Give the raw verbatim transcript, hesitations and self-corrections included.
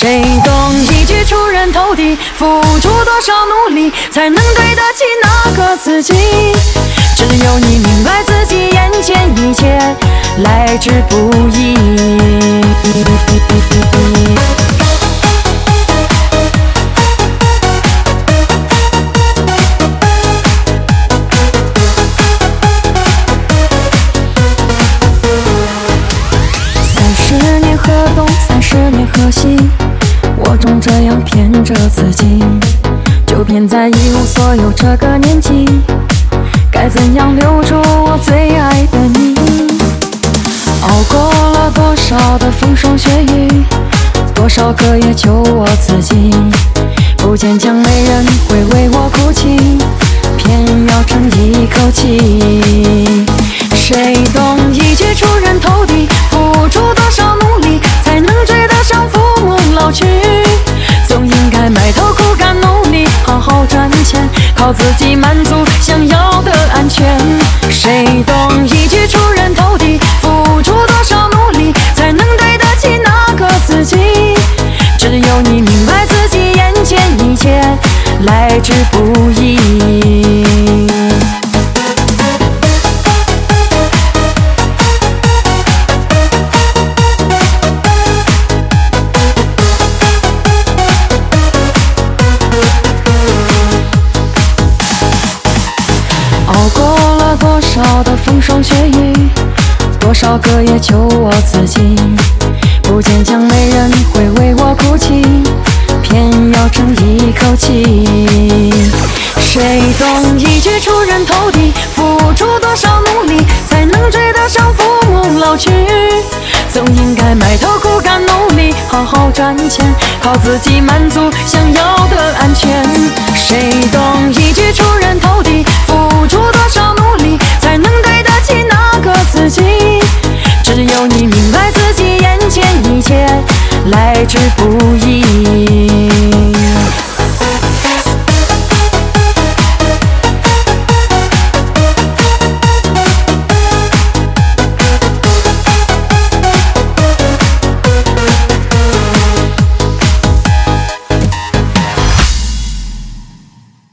谁懂一句出人头地，付出多少努力才能对得起那个自己？只有你明白自己眼前一切来之不易。三十年河东，三十年河西，我总这样骗着自己，就骗在一无所有这个年纪。该怎样留住我最爱的你？熬过了多少的风霜雪雨，多少个夜求我自己，不坚强没人会为我哭泣，偏要争一口气。谁懂一句出人头地，付出多少努力才能追得上父母老去？总应该埋头苦干努力，好好赚钱，靠自己满足想要的安全。谁懂一句出人头地，付出多少努力才能对得起那个自己？只有你明白自己眼前一切来之不易。熬过了多少的风霜雪雨，多少个夜求我自己，不坚强没人会为我哭泣，偏要争一口气。谁懂一句出人头地，付出多少努力才能追得上父母老去？总应该埋头苦干努力，好好赚钱，靠自己满足想要的安全。谁懂一句出人头地，